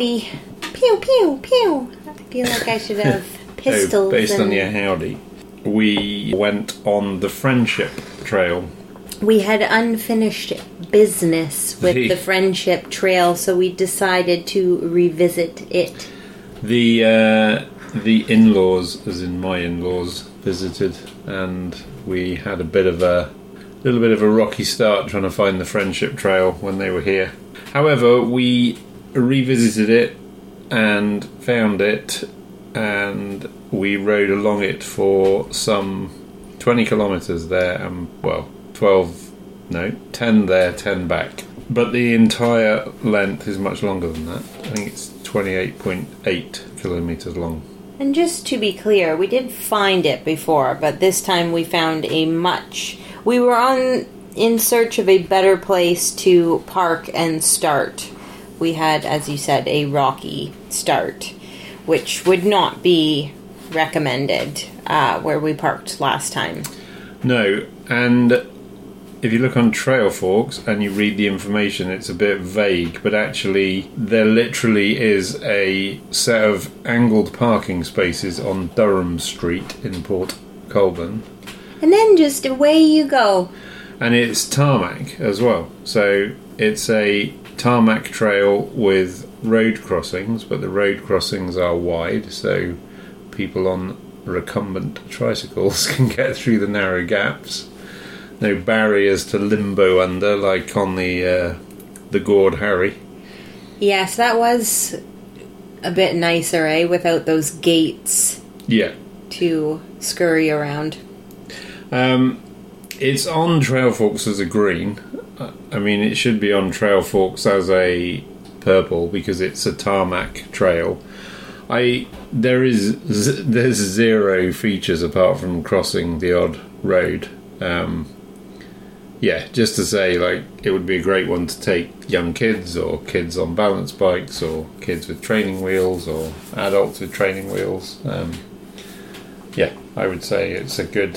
howdy. Pew, pew, pew. I feel like I should have pistols. Based on your howdy. We went on the Friendship Trail. We had unfinished business with the Friendship Trail, so we decided to revisit it. The in-laws, as in my in-laws, visited, and we had a little bit of a rocky start trying to find the Friendship Trail when they were here. However, we revisited it and found it, and we rode along it for some 20 kilometres there, and 10 there, 10 back. But the entire length is much longer than that. I think it's 28.8 kilometres long. And just to be clear, we did find it before, but this time we found we were in search of a better place to park and start. We had, as you said, a rocky start, which would not be recommended where we parked last time. No, and if you look on Trailforks and you read the information, it's a bit vague, but actually there literally is a set of angled parking spaces on Durham Street in Port Colborne. And then just away you go. And it's tarmac as well. So it's a tarmac trail with road crossings, but the road crossings are wide, so people on recumbent tricycles can get through the narrow gaps. No barriers to limbo under, like on the Gord Harry. Yes, that was a bit nicer, without those gates. Yeah. To scurry around. It's on Trailforks as a green. I mean, it should be on Trailforks as a purple because it's a tarmac trail. There's zero features apart from crossing the odd road. Yeah, just to say, like, it would be a great one to take young kids or kids on balance bikes or kids with training wheels or adults with training wheels. Yeah, I would say it's a good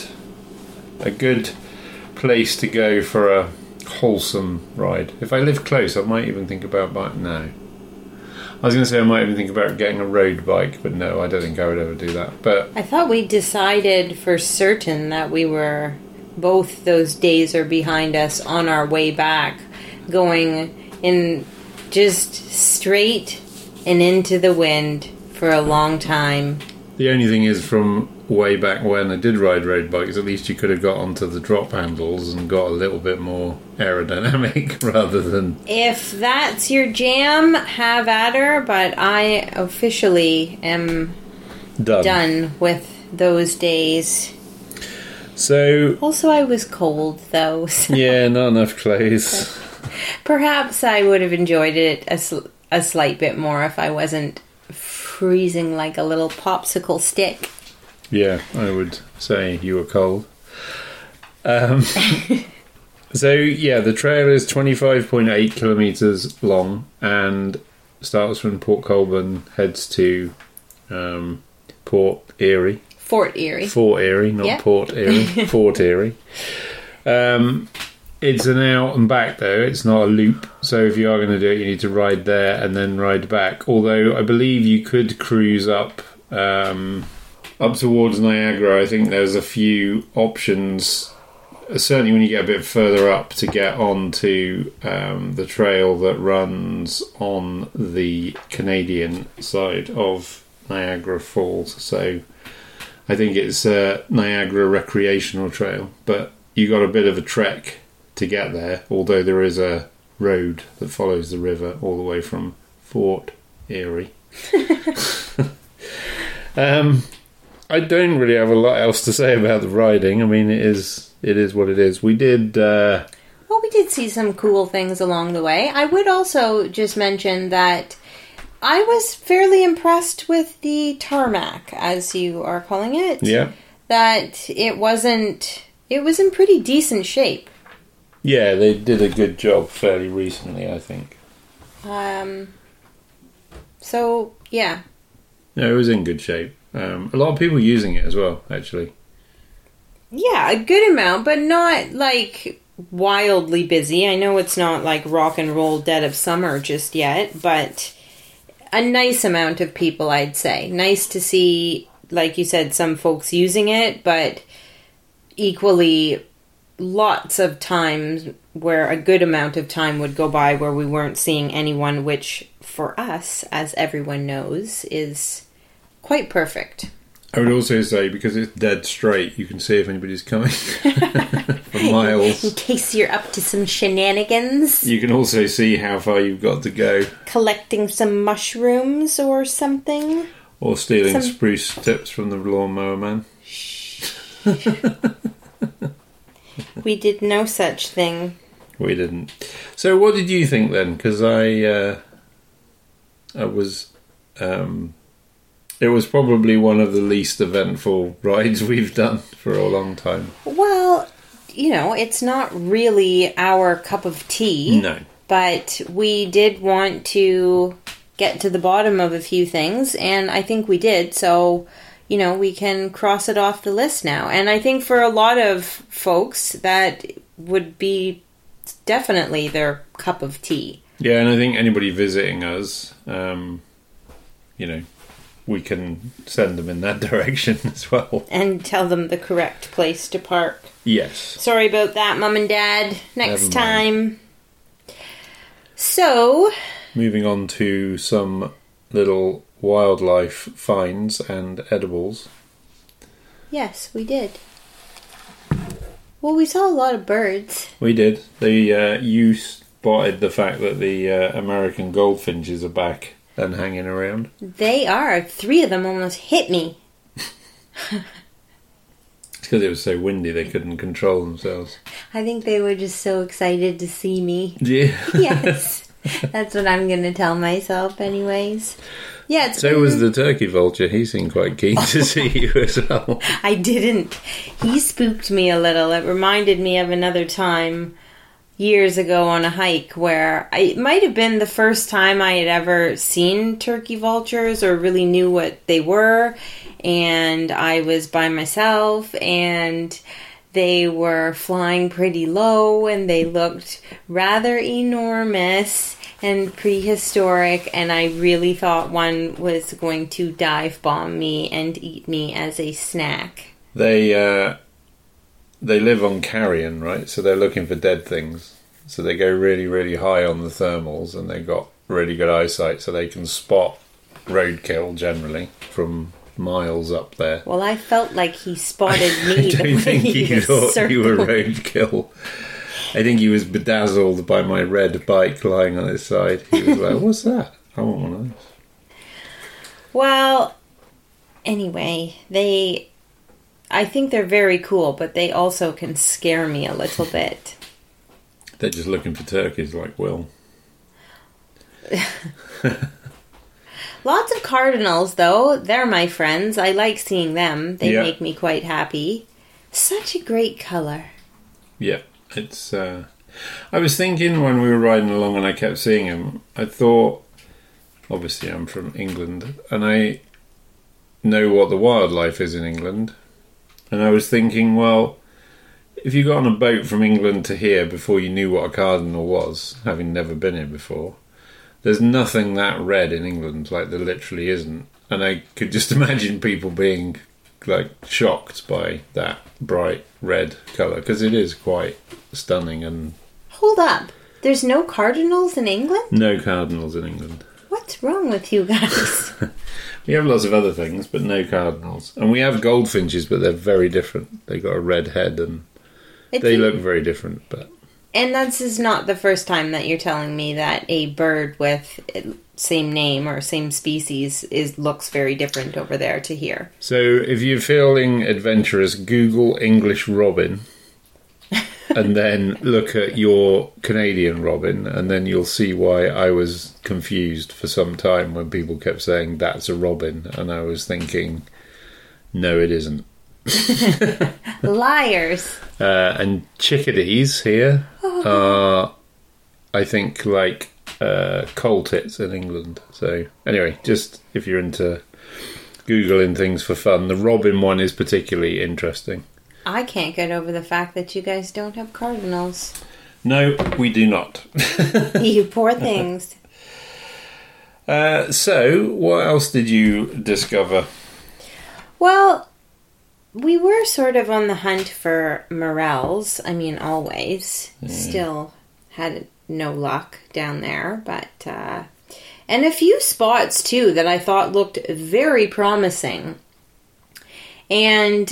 place to go for a wholesome ride. If I live close, I might even think about bike now. I was going to say I might even think about getting a road bike, but no, I don't think I would ever do that. But I thought we decided for certain that we were, both those days are behind us, on our way back, going in just straight and into the wind for a long time. The only thing is, from way back when I did ride road bikes, at least you could have got onto the drop handles and got a little bit more aerodynamic rather than... If that's your jam, have at her, but I officially am done with those days. So... Also, I was cold, though. So. Yeah, not enough clothes. Perhaps I would have enjoyed it a slight bit more if I wasn't freezing like a little popsicle stick. Yeah, I would say you were cold. So, yeah, the trail is 25.8 kilometres long and starts from Port Colborne, heads to Port Erie. Fort Erie. Fort Erie, not yeah. Port Erie. Fort Erie. It's an out and back, though. It's not a loop. So if you are going to do it, you need to ride there and then ride back. Although I believe you could cruise up towards Niagara. I think there's a few options, certainly when you get a bit further up, to get onto the trail that runs on the Canadian side of Niagara Falls. So I think it's Niagara Recreational Trail, but you got a bit of a trek to get there, although there is a road that follows the river all the way from Fort Erie. I don't really have a lot else to say about the riding. I mean, it is what it is. We did... Well, we did see some cool things along the way. I would also just mention that I was fairly impressed with the tarmac, as you are calling it. Yeah. That it was in pretty decent shape. Yeah, they did a good job fairly recently, I think. So, yeah. No, it was in good shape. A lot of people using it as well, actually. Yeah, a good amount, but not, like, wildly busy. I know it's not, like, rock and roll dead of summer just yet, but a nice amount of people, I'd say. Nice to see, like you said, some folks using it, but equally lots of times where a good amount of time would go by where we weren't seeing anyone, which for us, as everyone knows, is quite perfect. I would also say, because it's dead straight, you can see if anybody's coming for miles. In case you're up to some shenanigans. You can also see how far you've got to go. Collecting some mushrooms or something. Or stealing spruce tips from the lawnmower man. We did no such thing. We didn't. So what did you think then? Because I was... it was probably one of the least eventful rides we've done for a long time. Well, it's not really our cup of tea. No. But we did want to get to the bottom of a few things, and I think we did. So, we can cross it off the list now. And I think for a lot of folks, that would be definitely their cup of tea. Yeah, and I think anybody visiting us, we can send them in that direction as well. And tell them the correct place to park. Yes. Sorry about that, Mum and Dad. Next time. So... moving on to some little wildlife finds and edibles. Yes, we did. Well, we saw a lot of birds. We did. You spotted the fact that the American goldfinches are back and hanging around. They are. 3 of them almost hit me. It's because it was so windy they couldn't control themselves. I think they were just so excited to see me. Yeah. Yes. That's what I'm going to tell myself anyways. Yeah. So was the turkey vulture. He seemed quite keen to see you as well. I didn't. He spooked me a little. It reminded me of another time years ago on a hike where it might have been the first time I had ever seen turkey vultures or really knew what they were. And I was by myself and they were flying pretty low and they looked rather enormous and prehistoric, and I really thought one was going to dive bomb me and eat me as a snack. They live on carrion, right? So they're looking for dead things. So they go really, really high on the thermals, and they've got really good eyesight, so they can spot roadkill generally from miles up there. Well, I felt like he spotted me. I don't think he thought you were roadkill. I think he was bedazzled by my red bike lying on his side. He was like, "What's that? I want one of those." Well, anyway, I think they're very cool, but they also can scare me a little bit. They're just looking for turkeys like Will. Lots of cardinals, though. They're my friends. I like seeing them. They Yeah. make me quite happy. Such a great colour. Yeah, it's... I was thinking when we were riding along and I kept seeing him, I thought... Obviously, I'm from England, and I know what the wildlife is in England. And I was thinking, well, if you got on a boat from England to here before you knew what a cardinal was, having never been here before, there's nothing that red in England, like there literally isn't. And I could just imagine people being like shocked by that bright red colour, because it is quite stunning. And Hold up. There's no cardinals in England? no cardinals in England. What's wrong with you guys? We have lots of other things, but no cardinals. And we have goldfinches, but they're very different. They got a red head and they look very different. But And this is not the first time that you're telling me that a bird with same name or same species looks very different over there to here. so if you're feeling adventurous, Google English robin and then look at your Canadian robin, and then you'll see why I was confused for some time when people kept saying that's a robin, and I was thinking, no, it isn't. Liars. And chickadees here are, I think, like coal tits in England. So anyway, just if you're into Googling things for fun, the robin one is particularly interesting. I can't get over the fact that you guys don't have cardinals. No, we do not. You poor things. So, what else did you discover? Well, we were sort of on the hunt for morels. I mean, always. Still had no luck down there, but and a few spots too that I thought looked very promising. And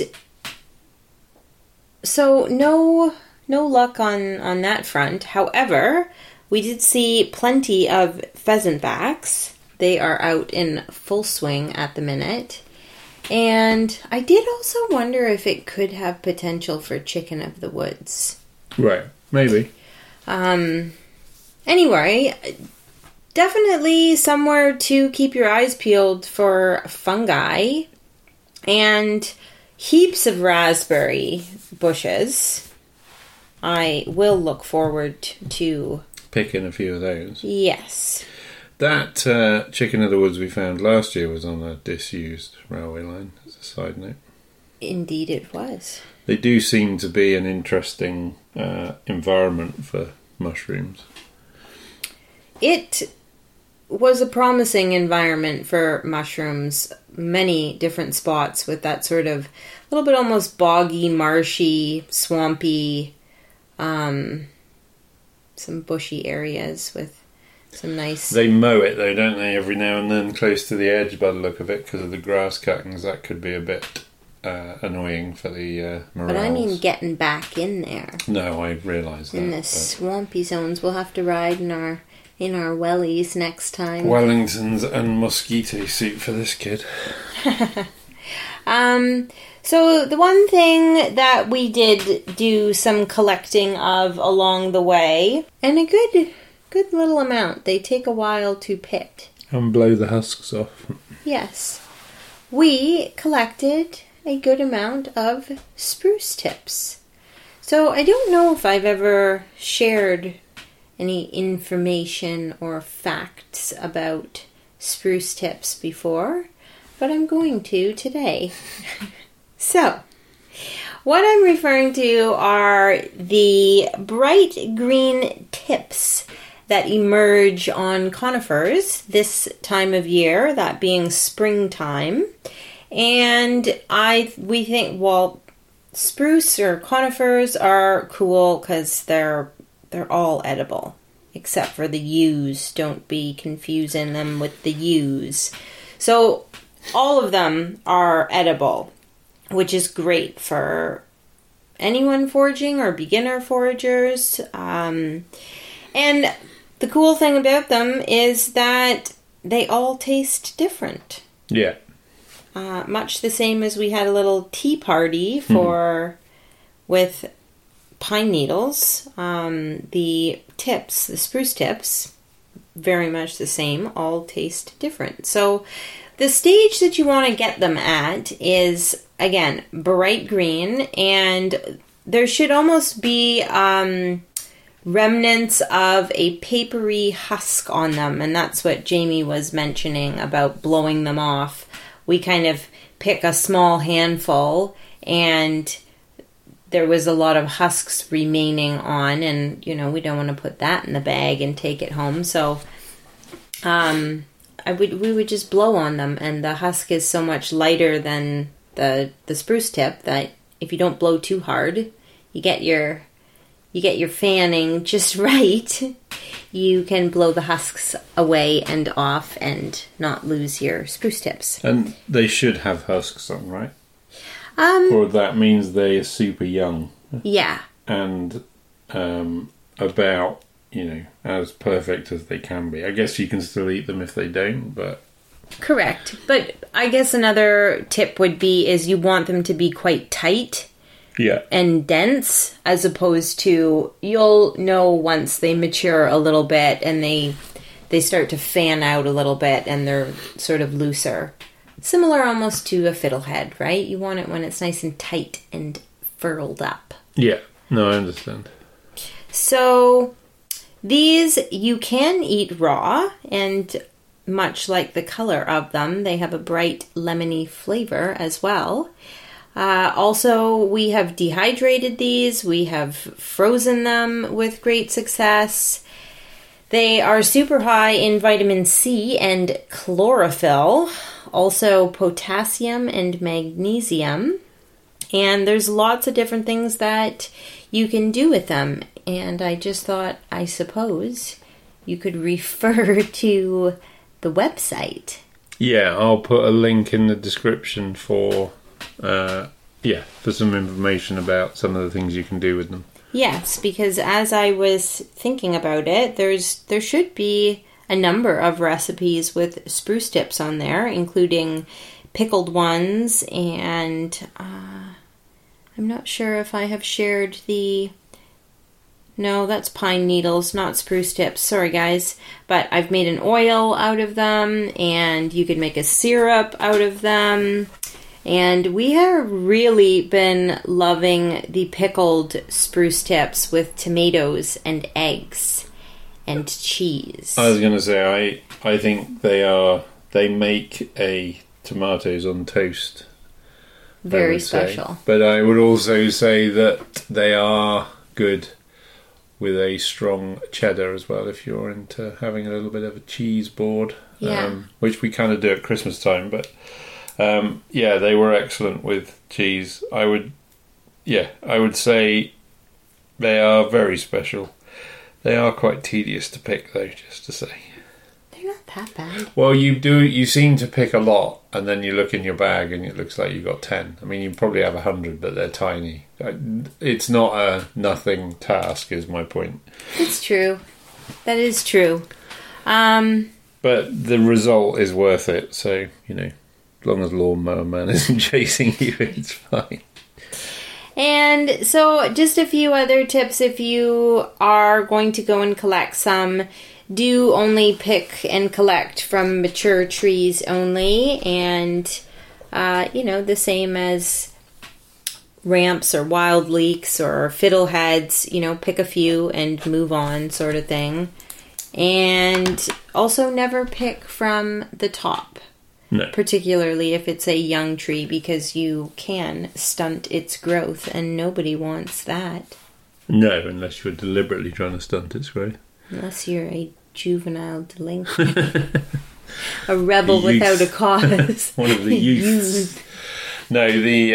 so no luck on that front. However, we did see plenty of pheasant backs. They are out in full swing at the minute. And I did also wonder if it could have potential for chicken of the woods. Right, maybe. Anyway, definitely somewhere to keep your eyes peeled for fungi and heaps of raspberry bushes. I will look forward to picking a few of those. Yes. That chicken of the woods we found last year was on a disused railway line, as a side note. Indeed it was. They do seem to be an interesting environment for mushrooms. It was a promising environment for mushrooms. Many different spots with that sort of little bit almost boggy, marshy, swampy, some bushy areas with some nice... They mow it though, don't they, every now and then, close to the edge by the look of it, because of the grass cuttings. That could be a bit annoying for the morels. But I mean getting back in there. No, I realise that. In the swampy zones. We'll have to ride in our wellies next time. Wellingtons and mosquito suit for this kid. So the one thing that we did do some collecting of along the way, and a good little amount. They take a while to pick. And blow the husks off. Yes. We collected a good amount of spruce tips. So I don't know if I've ever shared any information or facts about spruce tips before, but I'm going to today. So, what I'm referring to are the bright green tips that emerge on conifers this time of year, that being springtime. And we think, well, spruce or conifers are cool because they're all edible, except for the yews. Don't be confusing them with the yews. So all of them are edible, which is great for anyone foraging or beginner foragers. And the cool thing about them is that they all taste different. Yeah. Much the same as we had a little tea party with pine needles. The tips, the spruce tips, very much the same, all taste different. So the stage that you want to get them at is, again, bright green, and there should almost be remnants of a papery husk on them, and that's what Jamie was mentioning about blowing them off. We kind of pick a small handful, and there was a lot of husks remaining on, and we don't want to put that in the bag and take it home. So we would just blow on them, and the husk is so much lighter than the spruce tip that if you don't blow too hard, you get your fanning just right, you can blow the husks away and off and not lose your spruce tips. And they should have husks on, right? Or that means they are super young. Yeah. And about, as perfect as they can be. I guess you can still eat them if they don't, but... Correct. But I guess another tip would be is you want them to be quite tight. Yeah. And dense, as opposed to, you'll know once they mature a little bit and they start to fan out a little bit and they're sort of looser. Similar almost to a fiddlehead, right? You want it when it's nice and tight and furled up. Yeah. No, I understand. So these you can eat raw, and much like the color of them, they have a bright lemony flavor as well. Also, we have dehydrated these. We have frozen them with great success. They are super high in vitamin C and chlorophyll, also potassium and magnesium. And there's lots of different things that you can do with them. And I just thought, I suppose, you could refer to the website. Yeah, I'll put a link in the description for some information about some of the things you can do with them. Yes, because as I was thinking about it, there should be a number of recipes with spruce tips on there, including pickled ones, and I'm not sure if I have shared the... No, that's pine needles, not spruce tips. Sorry, guys. But I've made an oil out of them, and you could make a syrup out of them. And we have really been loving the pickled spruce tips with tomatoes and eggs and cheese. I was going to say, I think they make a tomatoes on toast. Very special. But I would also say that they are good with a strong cheddar as well, if you're into having a little bit of a cheese board, which we kind of do at Christmas time. But they were excellent with cheese. I would say they are very special. They are quite tedious to pick, though, just to say. They're not that bad. Well, you seem to pick a lot, and then you look in your bag and it looks like you've got 10. I mean, you probably have 100, but they're tiny. It's not a nothing task, is my point. It's true. That is true. But the result is worth it, so, as long as Lawnmower Man isn't chasing you, it's fine. And so, just a few other tips if you are going to go and collect some. Do only pick and collect from mature trees only, and the same as ramps or wild leeks or fiddleheads. Pick a few and move on, sort of thing. And also never pick from the top, no. Particularly if it's a young tree, because you can stunt its growth, and nobody wants that. No, unless you're deliberately trying to stunt its growth. Unless you're a juvenile delinquent. A rebel without a cause. One of the youths. No,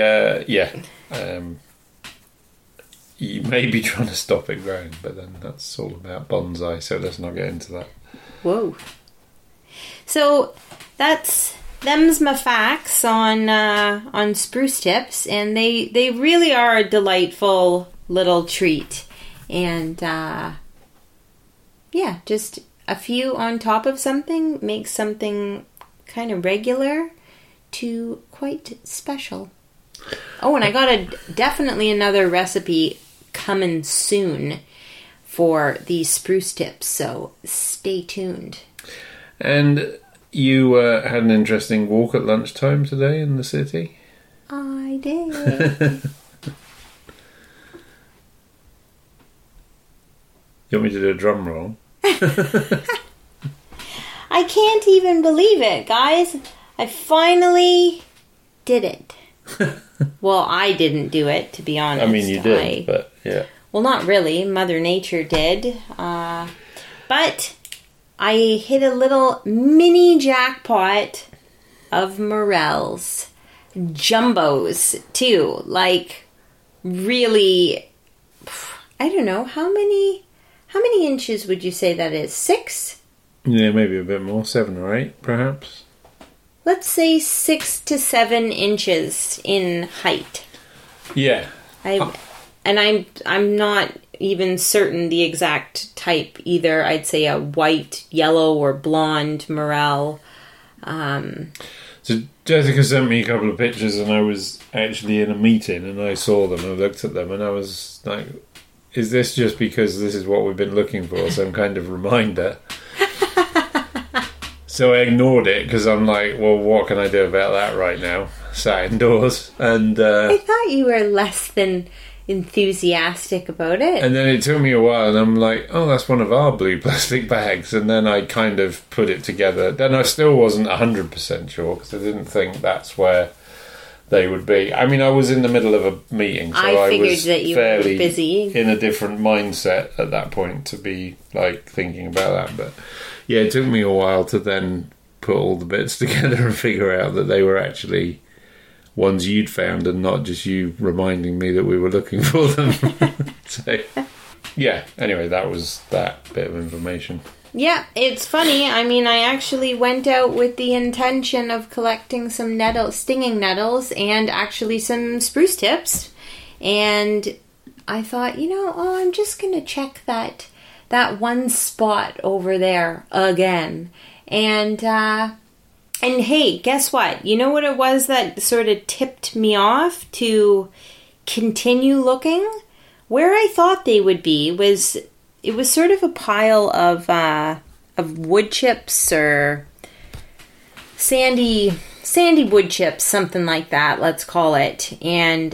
you may be trying to stop it growing, but then that's all about bonsai, so let's not get into that. Whoa. So, them's my facts on spruce tips, and they really are a delightful little treat. And, just a few on top of something makes something kind of regular to quite special. Oh, and I got definitely another recipe coming soon for these spruce tips, so stay tuned. And you had an interesting walk at lunchtime today in the city? I did. You want me to do a drum roll? I can't even believe it, guys. I finally did it. Well, I didn't do it, to be honest. I mean, you did, but yeah. Well, not really. Mother Nature did. But I hit a little mini jackpot of morels. Jumbos, too. Like, really, I don't know, how many inches would you say that is? 6? Yeah, maybe a bit more. 7 or 8, perhaps. Let's say 6 to 7 inches in height. Yeah. I'm not even certain the exact type either. I'd say a white, yellow, or blonde morel. So Jessica sent me a couple of pictures, and I was actually in a meeting, and I saw them, and I looked at them, and I was like, is this just because this is what we've been looking for, some kind of reminder? So I ignored it, because I'm like, well, what can I do about that right now? Sat indoors. And I thought you were less than enthusiastic about it. And then it took me a while, and I'm like, oh, that's one of our blue plastic bags. And then I kind of put it together. Then I still wasn't 100% sure, because I didn't think that's where they would be. I mean, I was in the middle of a meeting, so I figured was that you fairly were busy. in a different mindset at that point to be like thinking about that. But yeah, it took me a while to then put all the bits together and figure out that they were actually ones you'd found and not just you reminding me that we were looking for them. So yeah, anyway, that was that bit of information. Yeah, it's funny. I mean, I actually went out with the intention of collecting some stinging nettles and actually some spruce tips. And I thought, I'm just going to check that one spot over there again. And hey, guess what? You know what it was that sort of tipped me off to continue looking? Where I thought they would be was... It was sort of a pile of wood chips or sandy wood chips, something like that. Let's call it. And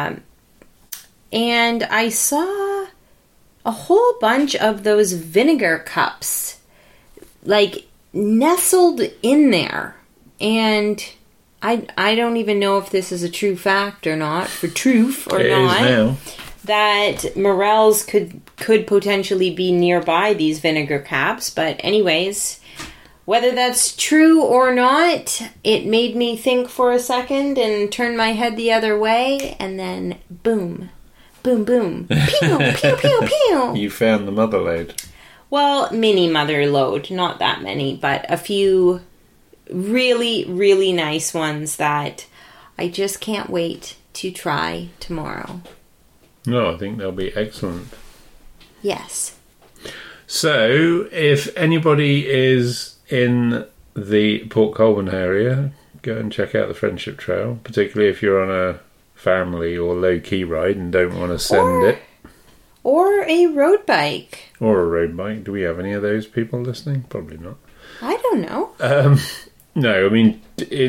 I saw a whole bunch of those vinegar cups, like nestled in there. And I don't even know if this is a true fact or not, for truth or it not. Is now. That morels could potentially be nearby these vinegar caps. But anyways, whether that's true or not, it made me think for a second and turn my head the other way, and then boom, boom, boom, pew, pew, pew, pew. You found the mother lode. Well, mini mother lode, not that many, but a few really, really nice ones that I just can't wait to try tomorrow. No, I think they'll be excellent. Yes. So, if anybody is in the Port Colborne area, go and check out the Friendship Trail, particularly if you're on a family or low-key ride and don't want to send it. Or a road bike. Or a road bike. Do we have any of those people listening? Probably not. I don't know. No, I mean,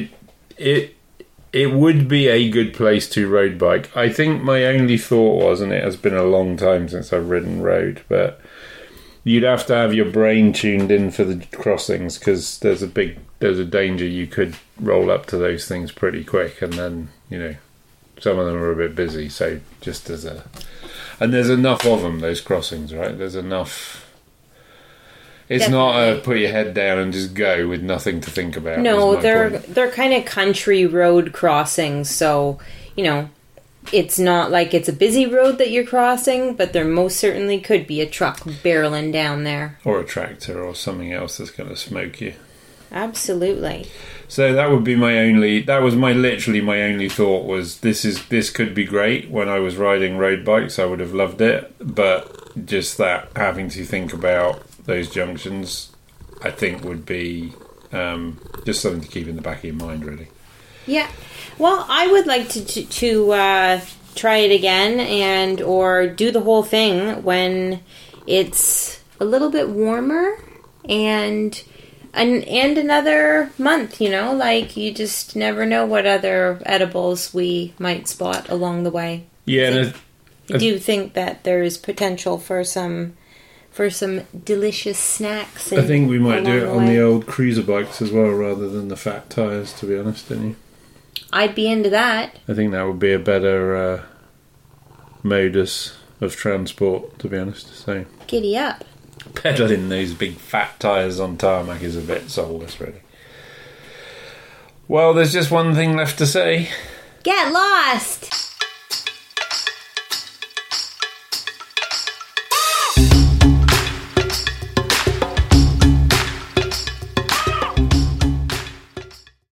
it would be a good place to road bike. I think my only thought was, and it has been a long time since I've ridden road, but you'd have to have your brain tuned in for the crossings, because there's a danger you could roll up to those things pretty quick, and then, some of them are a bit busy, so just and there's enough of them, those crossings, right? There's enough. It's Definitely. not a put your head down and just go with nothing to think about. No, they're kind of country road crossings, so, it's not like it's a busy road that you're crossing, but there most certainly could be a truck barreling down there. Or a tractor or something else that's going to smoke you. Absolutely. So that would be literally my only thought was this could be great. When I was riding road bikes, I would have loved it, but just that having to think about those junctions, I think would be just something to keep in the back of your mind, really. Yeah. Well, I would like to try it again or do the whole thing when it's a little bit warmer and another month, like you just never know what other edibles we might spot along the way. Yeah, I do think that there is potential for some delicious snacks. I think we might do it on the old cruiser bikes as well, rather than the fat tyres, to be honest, didn't you? I'd be into that. I think that would be a better modus of transport, to be honest. So giddy up. Pedaling those big fat tyres on tarmac is a bit soulless, really. Well, there's just one thing left to say. Get lost!